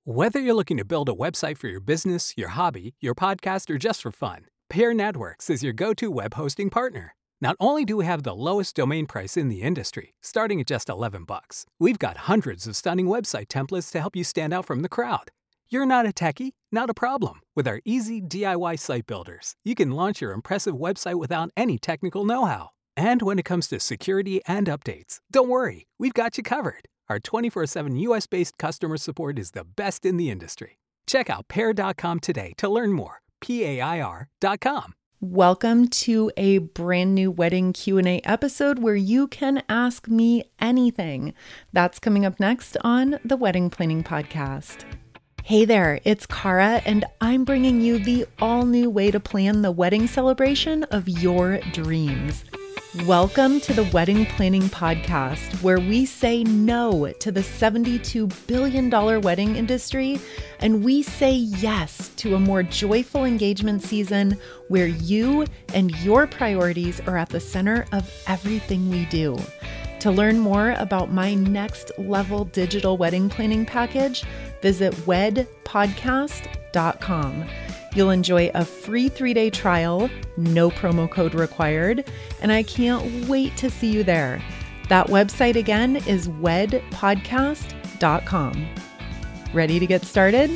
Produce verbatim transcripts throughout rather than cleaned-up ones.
Whether you're looking to build a website for your business, your hobby, your podcast, or just for fun, Pair Networks is your go-to web hosting partner. Not only do we have the lowest domain price in the industry, starting at just eleven bucks, we've got hundreds of stunning website templates to help you stand out from the crowd. You're not a techie? Not a problem. With our easy D I Y site builders, you can launch your impressive website without any technical know-how. And when it comes to security and updates, don't worry, we've got you covered. Our twenty-four seven U S-based customer support is the best in the industry. Check out pair dot com today to learn more. P A I R dot com. Welcome to a brand new wedding Q and A episode where you can ask me anything. That's coming up next on the Wedding Planning Podcast. Hey there, it's Cara, and I'm bringing you the all-new way to plan the wedding celebration of your dreams. Welcome to the Wedding Planning Podcast, where we say no to the seventy-two billion dollars wedding industry, and we say yes to a more joyful engagement season where you and your priorities are at the center of everything we do. To learn more about my next level digital wedding planning package, visit wed podcast dot com. You'll enjoy a free three-day trial, no promo code required, and I can't wait to see you there. That website again is wed podcast dot com. Ready to get started?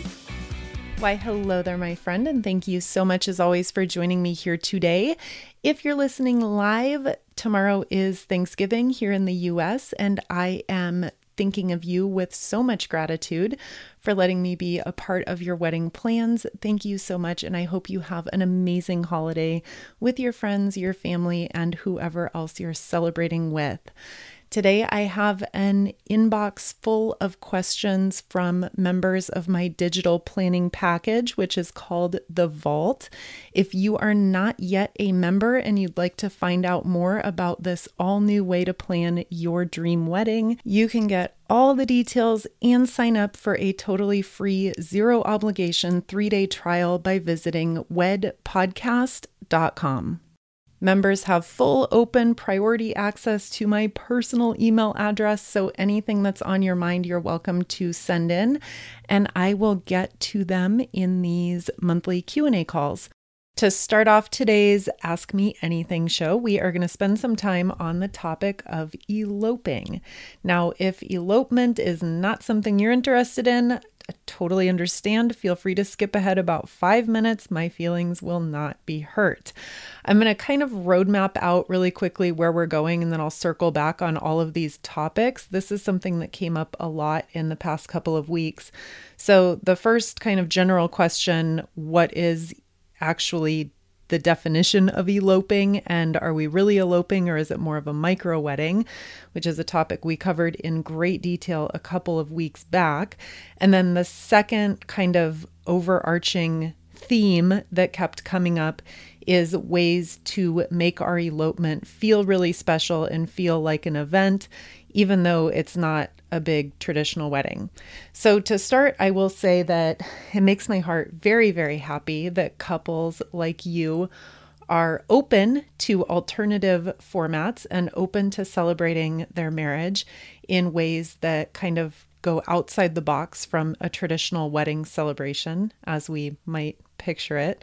Why, hello there, my friend, and thank you so much as always for joining me here today. If you're listening live, tomorrow is Thanksgiving here in the U S, and I am thinking of you with so much gratitude for letting me be a part of your wedding plans. Thank you so much, and I hope you have an amazing holiday with your friends, your family, and whoever else you're celebrating with. Today, I have an inbox full of questions from members of my digital planning package, which is called The Vault. If you are not yet a member and you'd like to find out more about this all-new way to plan your dream wedding, you can get all the details and sign up for a totally free, zero obligation three-day trial by visiting wed podcast dot com. Members have full open priority access to my personal email address, so anything that's on your mind, you're welcome to send in, and I will get to them in these monthly Q and A calls. To start off today's Ask Me Anything show, we are going to spend some time on the topic of eloping. Now, if elopement is not something you're interested in, I totally understand. Feel free to skip ahead about five minutes. My feelings will not be hurt. I'm going to kind of roadmap out really quickly where we're going, and then I'll circle back on all of these topics. This is something that came up a lot in the past couple of weeks. So the first kind of general question, what is actually the definition of eloping, and are we really eloping, or is it more of a micro wedding, which is a topic we covered in great detail a couple of weeks back. And then the second kind of overarching theme that kept coming up is ways to make our elopement feel really special and feel like an event, even though it's not a big traditional wedding. So to start, I will say that it makes my heart very, very happy that couples like you are open to alternative formats and open to celebrating their marriage in ways that kind of go outside the box from a traditional wedding celebration, as we might picture it.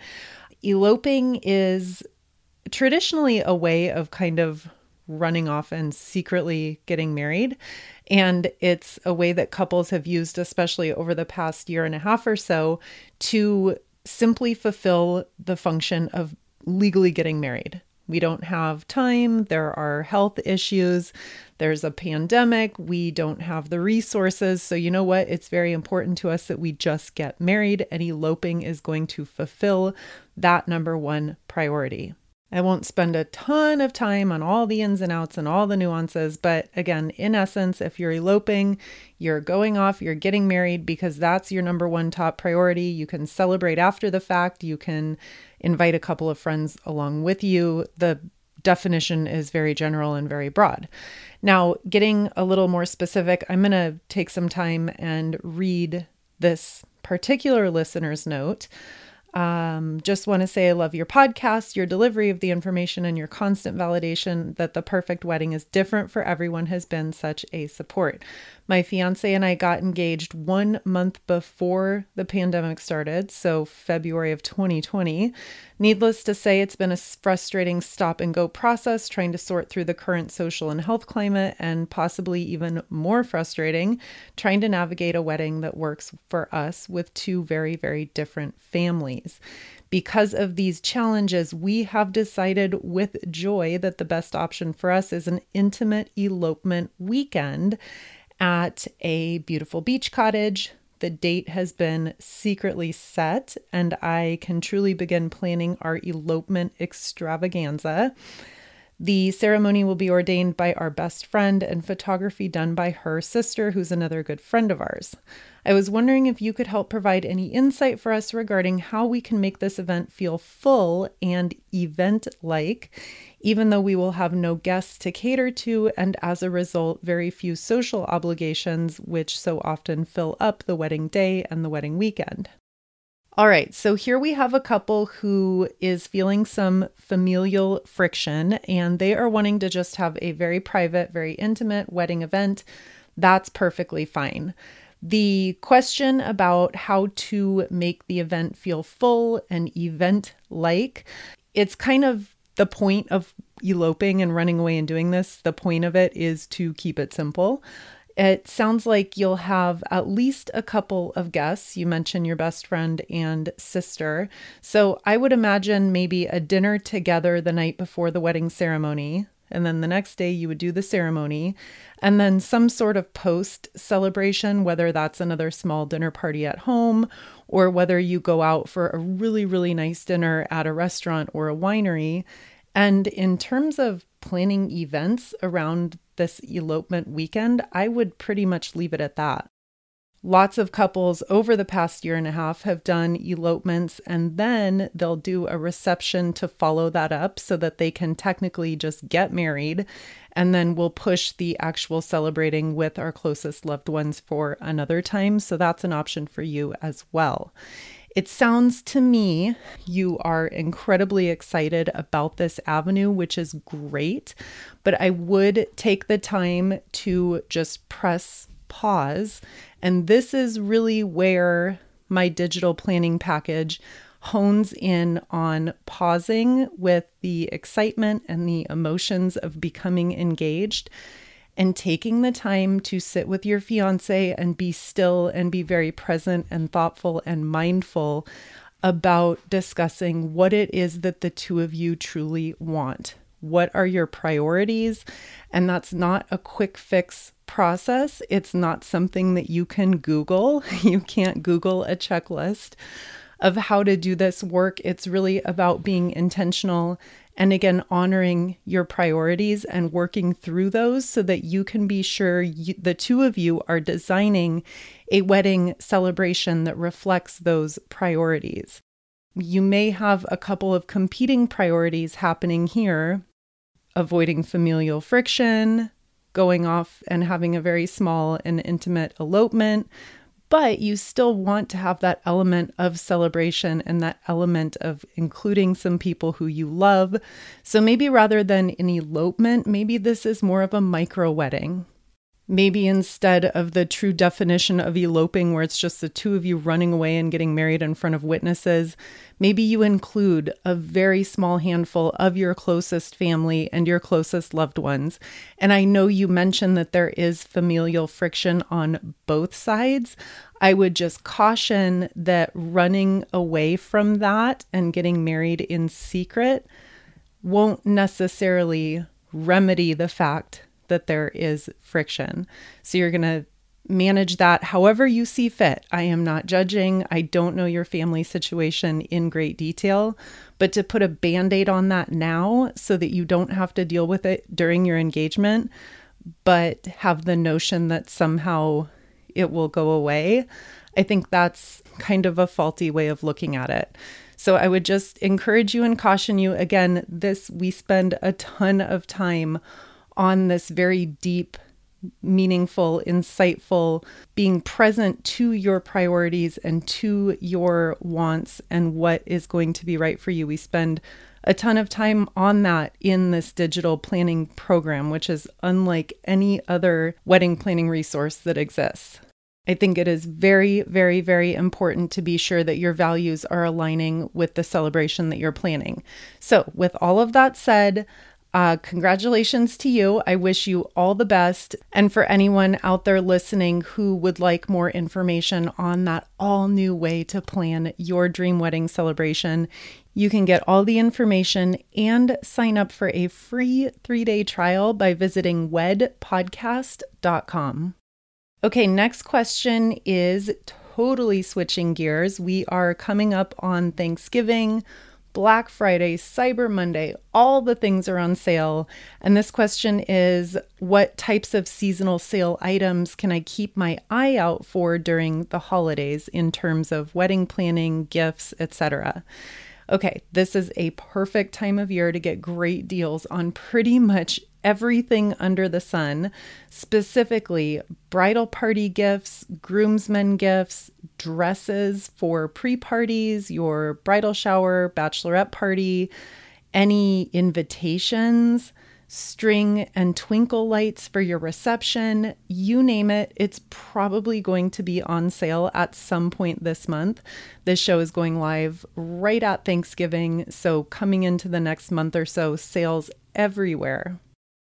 Eloping is traditionally a way of kind of running off and secretly getting married. And it's a way that couples have used, especially over the past year and a half or so, to simply fulfill the function of legally getting married. We don't have time. There are health issues. There's a pandemic. We don't have the resources. So you know what? It's very important to us that we just get married, and eloping is going to fulfill that number one priority. I won't spend a ton of time on all the ins and outs and all the nuances, but again, in essence, if you're eloping, you're going off, you're getting married because that's your number one top priority. You can celebrate after the fact. You can invite a couple of friends along with you. The definition is very general and very broad. Now, getting a little more specific, I'm going to take some time and read this particular listener's note. Um, just want to say I love your podcast, your delivery of the information, and your constant validation that the perfect wedding is different for everyone has been such a support. My fiance and I got engaged one month before the pandemic started, so February of twenty twenty. Needless to say, it's been a frustrating stop and go process trying to sort through the current social and health climate, and possibly even more frustrating, trying to navigate a wedding that works for us with two very, very different families. Because of these challenges, we have decided with joy that the best option for us is an intimate elopement weekend at a beautiful beach cottage. The date has been secretly set, and I can truly begin planning our elopement extravaganza. The ceremony will be ordained by our best friend and photography done by her sister, who's another good friend of ours. I was wondering if you could help provide any insight for us regarding how we can make this event feel full and event-like, even though we will have no guests to cater to, and as a result, very few social obligations, which so often fill up the wedding day and the wedding weekend. All right, so here we have a couple who is feeling some familial friction, and they are wanting to just have a very private, very intimate wedding event. That's perfectly fine. The question about how to make the event feel full and event-like, it's kind of the point of eloping and running away and doing this. The point of it is to keep it simple. It sounds like you'll have at least a couple of guests. You mentioned your best friend and sister. So I would imagine maybe a dinner together the night before the wedding ceremony. And then the next day you would do the ceremony, and then some sort of post celebration, whether that's another small dinner party at home or whether you go out for a really, really nice dinner at a restaurant or a winery. And in terms of planning events around this elopement weekend, I would pretty much leave it at that. Lots of couples over the past year and a half have done elopements, and then they'll do a reception to follow that up so that they can technically just get married, and then we'll push the actual celebrating with our closest loved ones for another time. So that's an option for you as well. It sounds to me you are incredibly excited about this avenue, which is great, but I would take the time to just press pause. And this is really where my digital planning package hones in on pausing with the excitement and the emotions of becoming engaged and taking the time to sit with your fiance and be still and be very present and thoughtful and mindful about discussing what it is that the two of you truly want. What are your priorities? And that's not a quick fix process. It's not something that you can Google. You can't Google a checklist of how to do this work. It's really about being intentional and, again, honoring your priorities and working through those so that you can be sure you, the two of you are designing a wedding celebration that reflects those priorities. You may have a couple of competing priorities happening here: avoiding familial friction, going off and having a very small and intimate elopement, but you still want to have that element of celebration and that element of including some people who you love. So maybe rather than an elopement, maybe this is more of a micro wedding. Maybe instead of the true definition of eloping, where it's just the two of you running away and getting married in front of witnesses, maybe you include a very small handful of your closest family and your closest loved ones. And I know you mentioned that there is familial friction on both sides. I would just caution that running away from that and getting married in secret won't necessarily remedy the fact that there is friction. So you're going to manage that however you see fit. I am not judging. I don't know your family situation in great detail, but to put a Band-Aid on that now so that you don't have to deal with it during your engagement, but have the notion that somehow it will go away, I think that's kind of a faulty way of looking at it. So I would just encourage you and caution you. Again, this, we spend a ton of time on this very deep meaningful, insightful, being present to your priorities and to your wants and what is going to be right for you. We spend a ton of time on that in this digital planning program, which is unlike any other wedding planning resource that exists. I think it is very, very, very important to be sure that your values are aligning with the celebration that you're planning. So with all of that said, uh, congratulations to you. I wish you all the best. And for anyone out there listening who would like more information on that all new way to plan your dream wedding celebration, you can get all the information and sign up for a free three-day trial by visiting wed podcast dot com. Okay, next question is totally switching gears. We are coming up on Thanksgiving, Black Friday, Cyber Monday, all the things are on sale. And this question is, what types of seasonal sale items can I keep my eye out for during the holidays in terms of wedding planning, gifts, et cetera? Okay, this is a perfect time of year to get great deals on pretty much everything under the sun, specifically bridal party gifts, groomsmen gifts, dresses for pre-parties, your bridal shower, bachelorette party, any invitations, string and twinkle lights for your reception, you name it, it's probably going to be on sale at some point this month. This show is going live right at Thanksgiving, so coming into the next month or so, sales everywhere.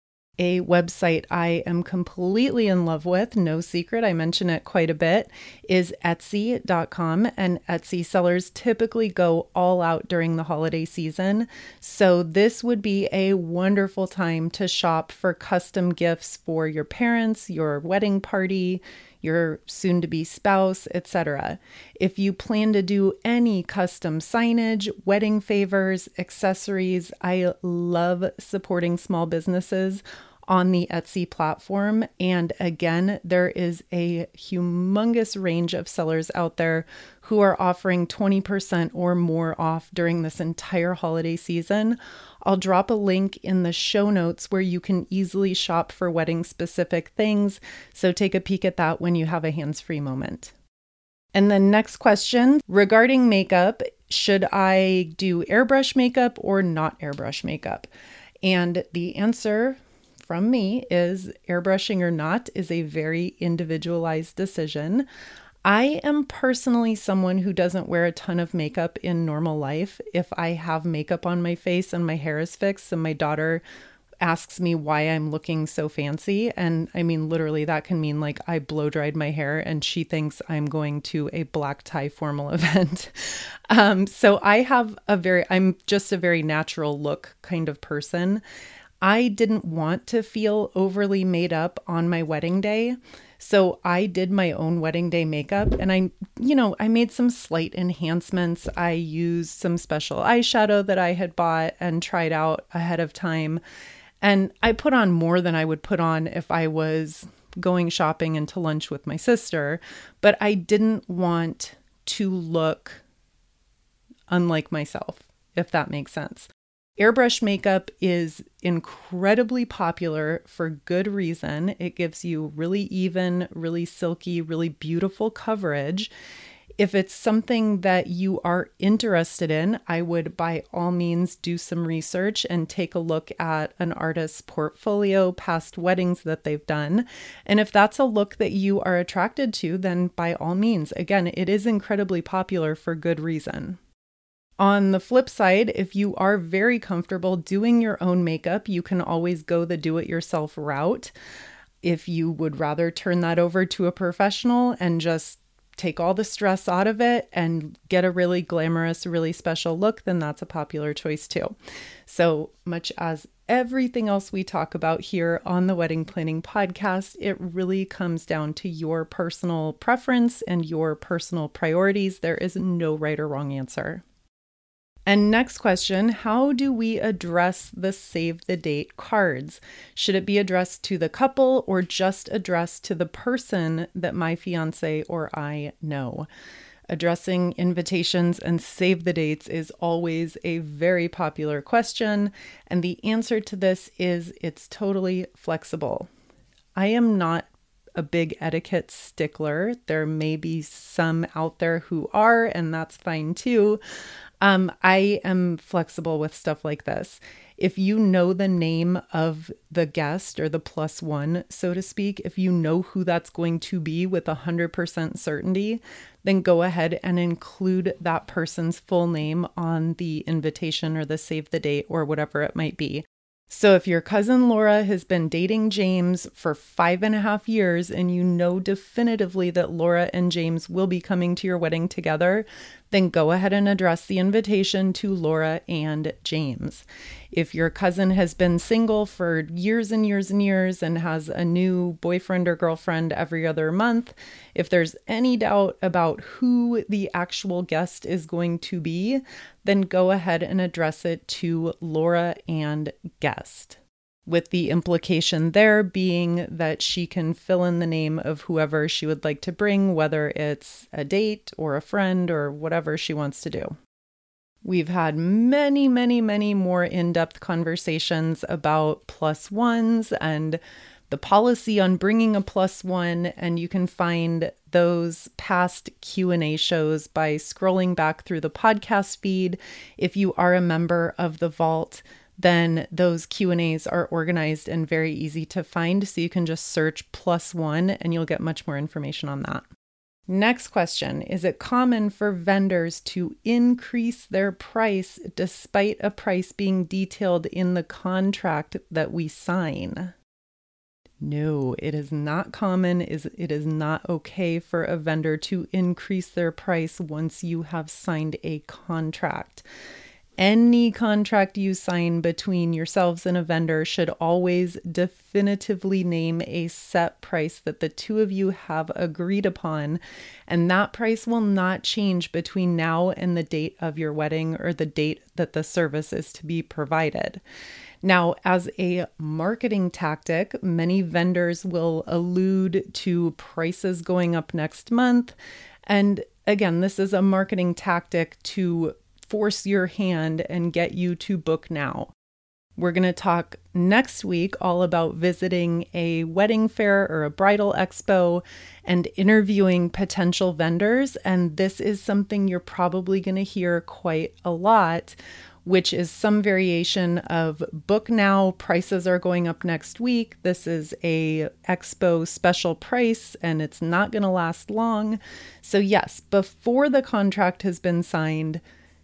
A website I am completely in love with, no secret, I mention it quite a bit, is etsy dot com, and Etsy sellers typically go all out during the holiday season. So this would be a wonderful time to shop for custom gifts for your parents, your wedding party, your soon-to-be spouse, et cetera. If you plan to do any custom signage, wedding favors, accessories, I love supporting small businesses on the Etsy platform. And again, there is a humongous range of sellers out there who are offering twenty percent or more off during this entire holiday season. I'll drop a link in the show notes where you can easily shop for wedding specific things. So take a peek at that when you have a hands-free moment. And the next question regarding makeup, should I do airbrush makeup or not airbrush makeup? And the answer from me is airbrushing or not is a very individualized decision. I am personally someone who doesn't wear a ton of makeup in normal life. If I have makeup on my face and my hair is fixed and my daughter asks me why I'm looking so fancy, and I mean, literally that can mean like I blow dried my hair and she thinks I'm going to a black tie formal event. um, so I have a very, I'm just a very natural look kind of person. I didn't want to feel overly made up on my wedding day. So I did my own wedding day makeup and I, you know, I made some slight enhancements. I used some special eyeshadow that I had bought and tried out ahead of time. And I put on more than I would put on if I was going shopping and to lunch with my sister, but I didn't want to look unlike myself, if that makes sense. Airbrush makeup is incredibly popular for good reason. It gives you really even, really silky, really beautiful coverage. If it's something that you are interested in, I would by all means do some research and take a look at an artist's portfolio, past weddings that they've done. And if that's a look that you are attracted to, then by all means, again, it is incredibly popular for good reason. On the flip side, if you are very comfortable doing your own makeup, you can always go the do-it-yourself route. If you would rather turn that over to a professional and just take all the stress out of it and get a really glamorous, really special look, then that's a popular choice too. So much as everything else we talk about here on the Wedding Planning Podcast, it really comes down to your personal preference and your personal priorities. There is no right or wrong answer. And next question, how do we address the save the date cards? Should it be addressed to the couple or just addressed to the person that my fiance or I know? Addressing invitations and save the dates is always a very popular question. And the answer to this is it's totally flexible. I am not a big etiquette stickler. There may be some out there who are, and that's fine too. Um, I am flexible with stuff like this. If you know the name of the guest or the plus one, so to speak, if you know who that's going to be with one hundred percent certainty, then go ahead and include that person's full name on the invitation or the save the date or whatever it might be. So if your cousin Laura has been dating James for five and a half years and you know definitively that Laura and James will be coming to your wedding together, then go ahead and address the invitation to Laura and James. If your cousin has been single for years and years and years and has a new boyfriend or girlfriend every other month, if there's any doubt about who the actual guest is going to be, then go ahead and address it to Laura and guest, with the implication there being that she can fill in the name of whoever she would like to bring, whether it's a date or a friend or whatever she wants to do. We've had many, many, many more in-depth conversations about plus ones and the policy on bringing a plus one, and you can find those past Q and A shows by scrolling back through the podcast feed. If you are a member of the Vault, then those Q and A's are organized and very easy to find, so you can just search plus one and you'll get much more information on that. Next question, is it common for vendors to increase their price despite a price being detailed in the contract that we sign? No, it is not common. It is not okay for a vendor to increase their price once you have signed a contract. Any contract you sign between yourselves and a vendor should always definitively name a set price that the two of you have agreed upon, and that price will not change between now and the date of your wedding or the date that the service is to be provided. Now, as a marketing tactic, many vendors will allude to prices going up next month. And again, this is a marketing tactic to force your hand and get you to book now. We're going to talk next week all about visiting a wedding fair or a bridal expo and interviewing potential vendors. And this is something you're probably going to hear quite a lot, which is some variation of book now, prices are going up next week. This is a expo special price and it's not going to last long. So yes, before the contract has been signed,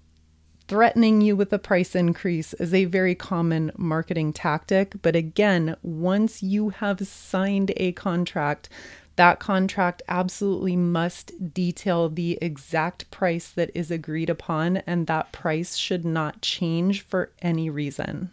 threatening you with a price increase is a very common marketing tactic. But again, once you have signed a contract, that contract absolutely must detail the exact price that is agreed upon, and that price should not change for any reason.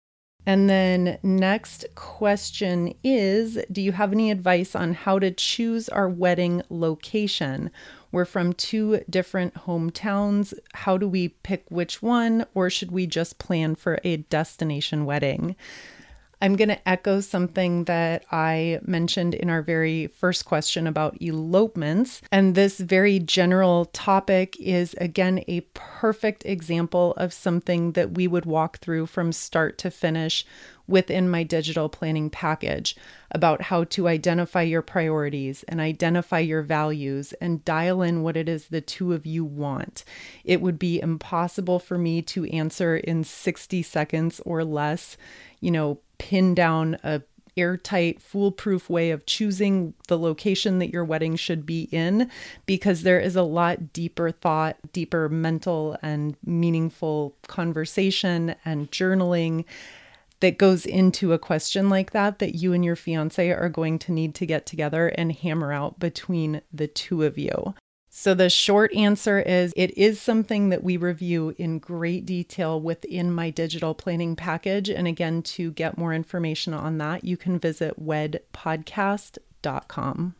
And then next question is, do you have any advice on how to choose our wedding location? We're from two different hometowns. How do we pick which one, or should we just plan for a destination wedding? I'm going to echo something that I mentioned in our very first question about elopements. And this very general topic is, again, a perfect example of something that we would walk through from start to finish within my digital planning package about how to identify your priorities and identify your values and dial in what it is the two of you want. It would be impossible for me to answer in sixty seconds or less, you know, pin down a airtight, foolproof way of choosing the location that your wedding should be in, because there is a lot deeper thought, deeper mental and meaningful conversation and journaling that goes into a question like that, that you and your fiance are going to need to get together and hammer out between the two of you. So the short answer is, it is something that we review in great detail within my digital planning package. And again, to get more information on that, you can visit wed podcast dot com.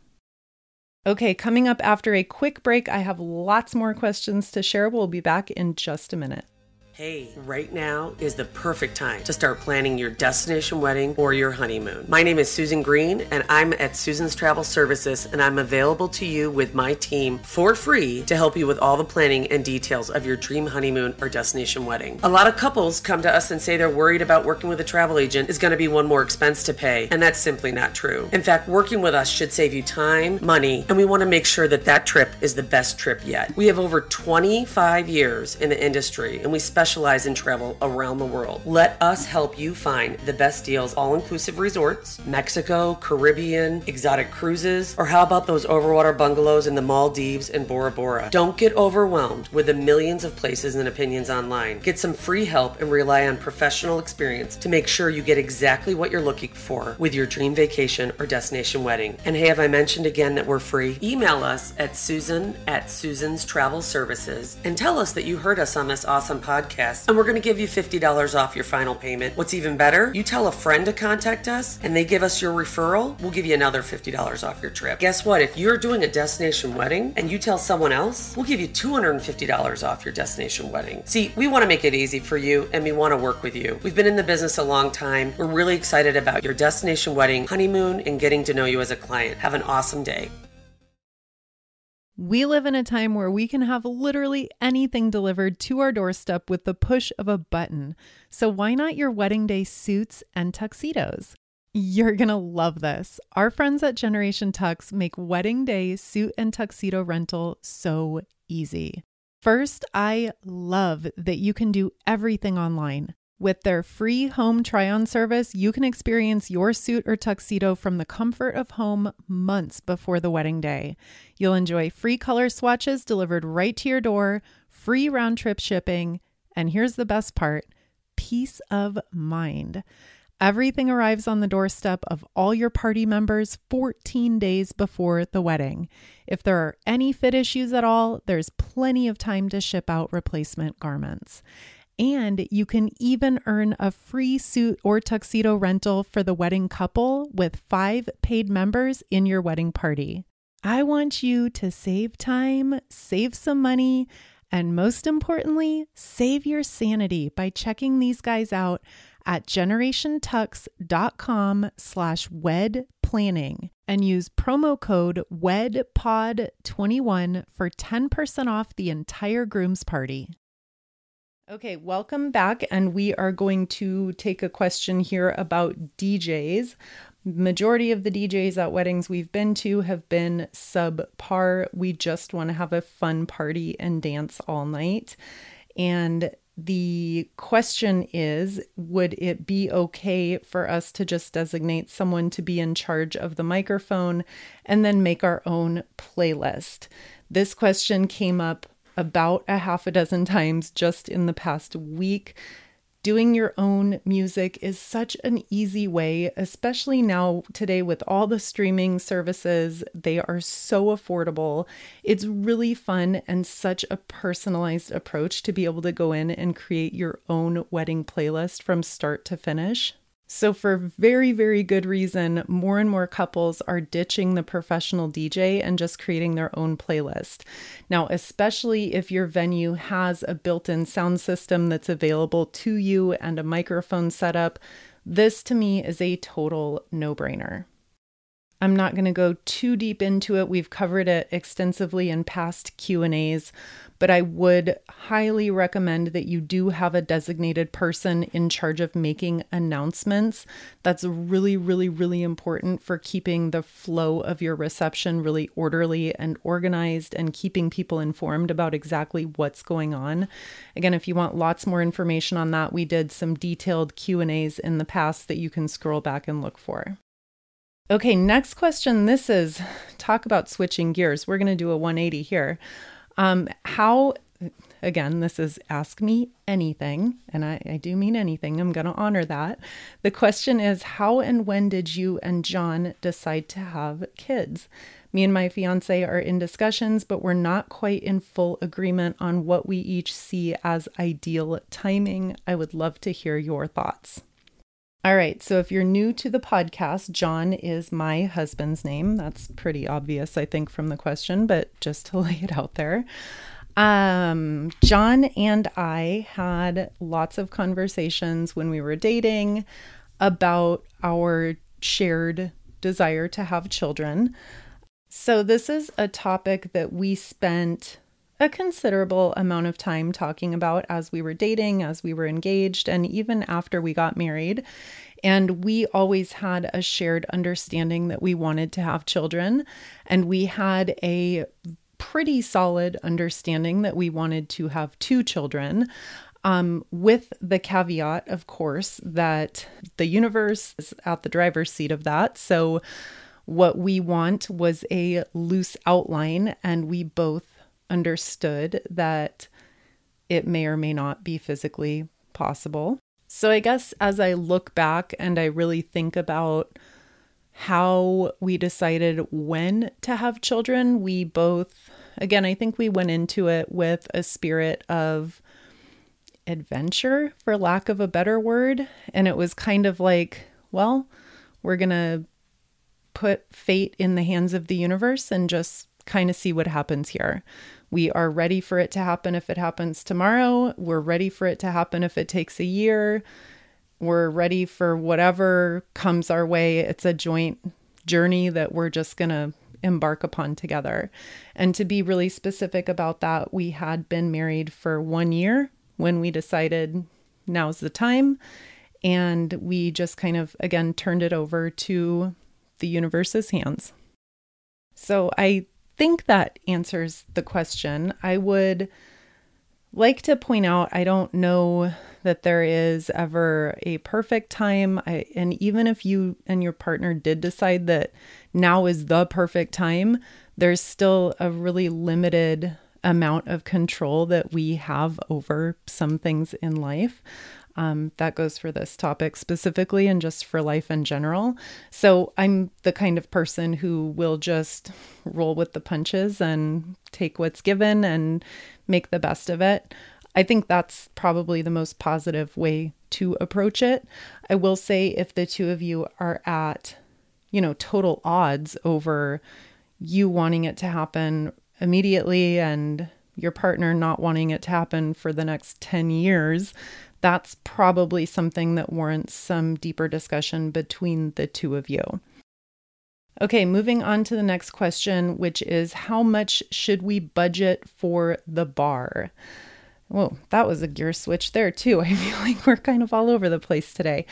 Okay, coming up after a quick break, I have lots more questions to share. We'll be back in just a minute. Hey, right now is the perfect time to start planning your destination wedding or your honeymoon. My name is Susan Green, and I'm at Susan's Travel Services, and I'm available to you with my team for free to help you with all the planning and details of your dream honeymoon or destination wedding. A lot of couples come to us and say they're worried about working with a travel agent is going to be one more expense to pay, and that's simply not true. In fact, working with us should save you time, money, and we want to make sure that that trip is the best trip yet. We have over twenty-five years in the industry, and we specialize specialize in travel around the world. Let us help you find the best deals, all-inclusive resorts, Mexico, Caribbean, exotic cruises, or how about those overwater bungalows in the Maldives and Bora Bora? Don't get overwhelmed with the millions of places and opinions online. Get some free help and rely on professional experience to make sure you get exactly what you're looking for with your dream vacation or destination wedding. And hey, have I mentioned again that we're free? Email us at Susan at Susan's Travel Services and tell us that you heard us on this awesome podcast. And we're going to give you fifty dollars off your final payment. What's even better, you tell a friend to contact us and they give us your referral, we'll give you another fifty dollars off your trip. Guess what? If you're doing a destination wedding and you tell someone else, we'll give you two hundred fifty dollars off your destination wedding. See, we want to make it easy for you and we want to work with you. We've been in the business a long time. We're really excited about your destination wedding, honeymoon, and getting to know you as a client. Have an awesome day. We live in a time where we can have literally anything delivered to our doorstep with the push of a button. So why not your wedding day suits and tuxedos? You're going to love this. Our friends at Generation Tux make wedding day suit and tuxedo rental so easy. First, I love that you can do everything online. With their free home try-on service, you can experience your suit or tuxedo from the comfort of home months before the wedding day. You'll enjoy free color swatches delivered right to your door, free round-trip shipping, and here's the best part, peace of mind. Everything arrives on the doorstep of all your party members fourteen days before the wedding. If there are any fit issues at all, there's plenty of time to ship out replacement garments. And you can even earn a free suit or tuxedo rental for the wedding couple with five paid members in your wedding party. I want you to save time, save some money, and most importantly, save your sanity by checking these guys out at generationtux.com slash wed planning and use promo code W E D P O D twenty-one for ten percent off the entire groom's party. Okay, welcome back, and we are going to take a question here about D Js. Majority of the D Js at weddings we've been to have been subpar. We just want to have a fun party and dance all night. And the question is, would it be okay for us to just designate someone to be in charge of the microphone and then make our own playlist? This question came up about a half a dozen times just in the past week. Doing your own music is such an easy way, especially now today with all the streaming services. They are so affordable. It's really fun and such a personalized approach to be able to go in and create your own wedding playlist from start to finish. So for very, very good reason, more and more couples are ditching the professional D J and just creating their own playlist. Now, especially if your venue has a built-in sound system that's available to you and a microphone setup, this to me is a total no-brainer. I'm not going to go too deep into it. We've covered it extensively in past Q and A's, but I would highly recommend that you do have a designated person in charge of making announcements. That's really, really, really important for keeping the flow of your reception really orderly and organized and keeping people informed about exactly what's going on. Again, if you want lots more information on that, we did some detailed Q and A's in the past that you can scroll back and look for. Okay, next question. This is, talk about switching gears. We're going to do a one eighty here. Um, how, again, this is ask me anything, and I, I do mean anything. I'm going to honor that. The question is, how and when did you and John decide to have kids? Me and my fiance are in discussions, but we're not quite in full agreement on what we each see as ideal timing. I would love to hear your thoughts. All right, so if you're new to the podcast, John is my husband's name. That's pretty obvious, I think, from the question, but just to lay it out there. Um, John and I had lots of conversations when we were dating about our shared desire to have children. So this is a topic that we spent a considerable amount of time talking about as we were dating, as we were engaged, and even after we got married. And we always had a shared understanding that we wanted to have children. And we had a pretty solid understanding that we wanted to have two children, um, with the caveat, of course, that the universe is at the driver's seat of that. So what we want was a loose outline, and we both understood that it may or may not be physically possible. So I guess as I look back and I really think about how we decided when to have children, we both, again, I think we went into it with a spirit of adventure, for lack of a better word. And it was kind of like, well, we're going to put fate in the hands of the universe and just kind of see what happens here. We are ready for it to happen if it happens tomorrow. We're ready for it to happen if it takes a year. We're ready for whatever comes our way. It's a joint journey that we're just going to embark upon together. And to be really specific about that, we had been married for one year when we decided now's the time. And we just kind of, again, turned it over to the universe's hands. So I think that answers the question. I would like to point out, I don't know that there is ever a perfect time. I, and even if you and your partner did decide that now is the perfect time, there's still a really limited amount of control that we have over some things in life. Um, that goes for this topic specifically and just for life in general. So I'm the kind of person who will just roll with the punches and take what's given and make the best of it. I think that's probably the most positive way to approach it. I will say if the two of you are at, you know, total odds over you wanting it to happen immediately and your partner not wanting it to happen for the next ten years, that's probably something that warrants some deeper discussion between the two of you. Okay, moving on to the next question, which is how much should we budget for the bar? Whoa, that was a gear switch there too. I feel like we're kind of all over the place today.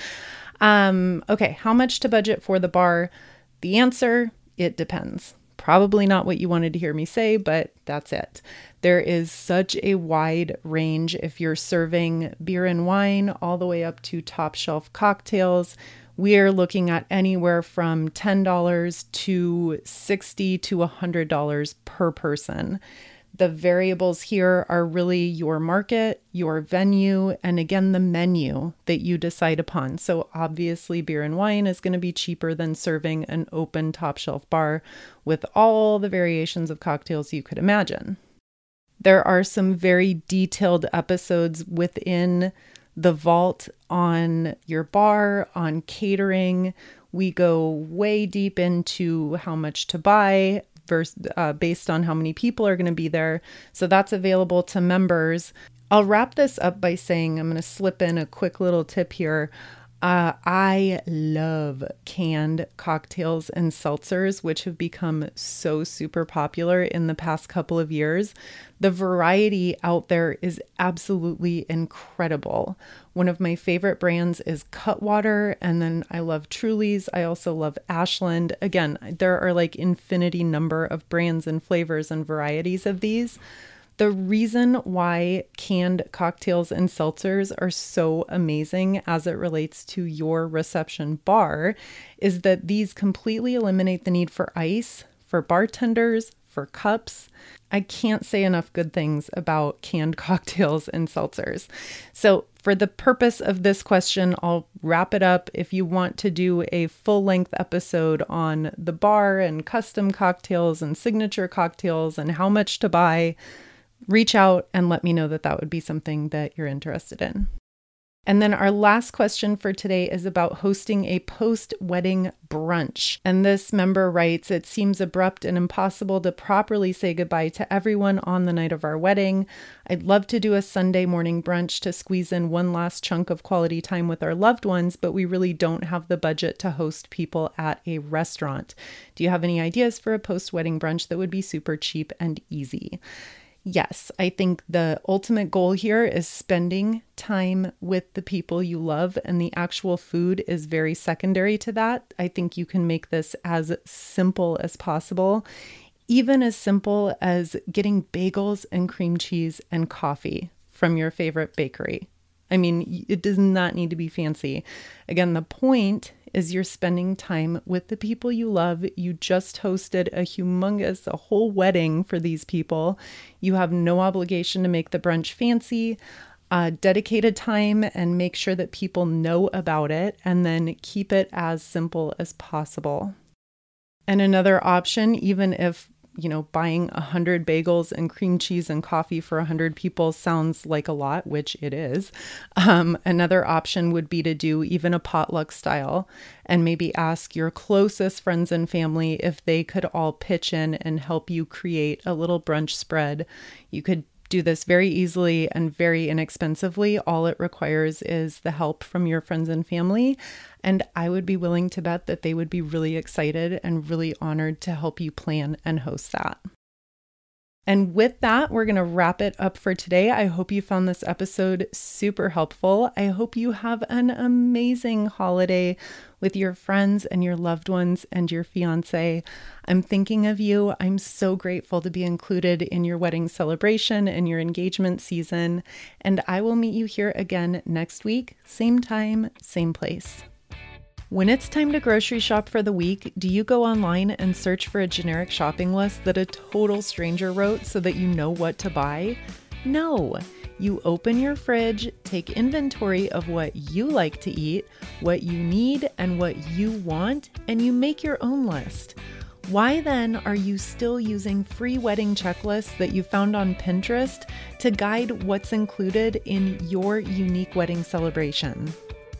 Um, okay, how much to budget for the bar? The answer, it depends. Probably not what you wanted to hear me say, but that's it. There is such a wide range if you're serving beer and wine all the way up to top shelf cocktails. We're looking at anywhere from ten dollars to sixty dollars to one hundred dollars per person. The variables here are really your market, your venue, and again, the menu that you decide upon. So obviously beer and wine is going to be cheaper than serving an open top shelf bar with all the variations of cocktails you could imagine. There are some very detailed episodes within the vault on your bar, on catering. We go way deep into how much to buy versus, uh, based on how many people are going to be there. So that's available to members. I'll wrap this up by saying I'm going to slip in a quick little tip here. Uh, I love canned cocktails and seltzers, which have become so super popular in the past couple of years. The variety out there is absolutely incredible. One of my favorite brands is Cutwater, and then I love Truly's. I also love Ashland. Again, there are like infinity number of brands and flavors and varieties of these. The reason why canned cocktails and seltzers are so amazing as it relates to your reception bar is that these completely eliminate the need for ice, for bartenders, for cups. I can't say enough good things about canned cocktails and seltzers. So for the purpose of this question, I'll wrap it up. If you want to do a full-length episode on the bar and custom cocktails and signature cocktails and how much to buy, reach out and let me know that that would be something that you're interested in. And then our last question for today is about hosting a post-wedding brunch. And this member writes, it seems abrupt and impossible to properly say goodbye to everyone on the night of our wedding. I'd love to do a Sunday morning brunch to squeeze in one last chunk of quality time with our loved ones, but we really don't have the budget to host people at a restaurant. Do you have any ideas for a post-wedding brunch that would be super cheap and easy? Yes, I think the ultimate goal here is spending time with the people you love, and the actual food is very secondary to that. I think you can make this as simple as possible, even as simple as getting bagels and cream cheese and coffee from your favorite bakery. I mean, it does not need to be fancy. Again, the point is you're spending time with the people you love. You just hosted a humongous, a whole wedding for these people. You have no obligation to make the brunch fancy. Uh, dedicated time and make sure that people know about it, and then keep it as simple as possible. And another option, even if you know, buying a hundred bagels and cream cheese and coffee for a hundred people sounds like a lot, which it is. Um, another option would be to do even a potluck style and maybe ask your closest friends and family if they could all pitch in and help you create a little brunch spread. You could do this very easily and very inexpensively. All it requires is the help from your friends and family. And I would be willing to bet that they would be really excited and really honored to help you plan and host that. And with that, we're going to wrap it up for today. I hope you found this episode super helpful. I hope you have an amazing holiday with your friends and your loved ones and your fiance. I'm thinking of you. I'm so grateful to be included in your wedding celebration and your engagement season. And I will meet you here again next week, same time, same place. When it's time to grocery shop for the week, do you go online and search for a generic shopping list that a total stranger wrote so that you know what to buy? No. You open your fridge, take inventory of what you like to eat, what you need, and what you want, and you make your own list. Why then are you still using free wedding checklists that you found on Pinterest to guide what's included in your unique wedding celebration?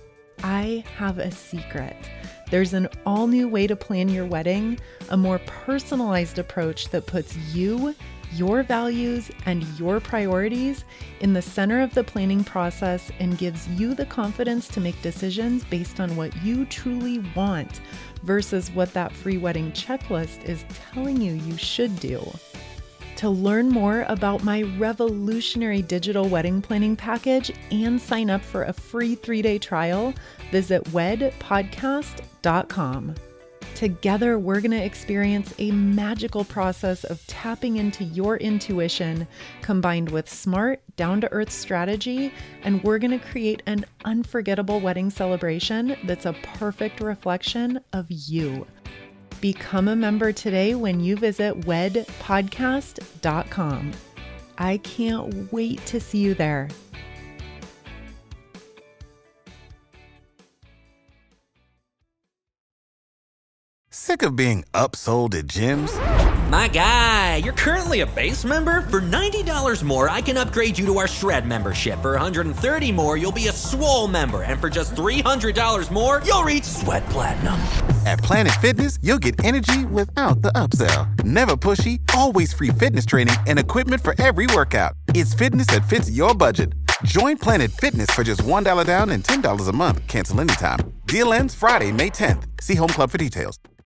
I have a secret. There's an all-new way to plan your wedding, a more personalized approach that puts you, your values, and your priorities in the center of the planning process and gives you the confidence to make decisions based on what you truly want versus what that free wedding checklist is telling you you should do. To learn more about my revolutionary digital wedding planning package and sign up for a free three-day trial, visit wed podcast dot com. Together, we're going to experience a magical process of tapping into your intuition combined with smart, down-to-earth strategy, and we're going to create an unforgettable wedding celebration that's a perfect reflection of you. Become a member today when you visit wed podcast dot com. I can't wait to see you there. Sick of being upsold at gyms? My guy, you're currently a base member? For ninety dollars more, I can upgrade you to our Shred membership. For one hundred thirty dollars more, you'll be a Swole member. And for just three hundred dollars more, you'll reach Sweat Platinum. At Planet Fitness, you'll get energy without the upsell. Never pushy, always free fitness training and equipment for every workout. It's fitness that fits your budget. Join Planet Fitness for just one dollar down and ten dollars a month. Cancel anytime. Deal ends Friday, May tenth. See Home Club for details.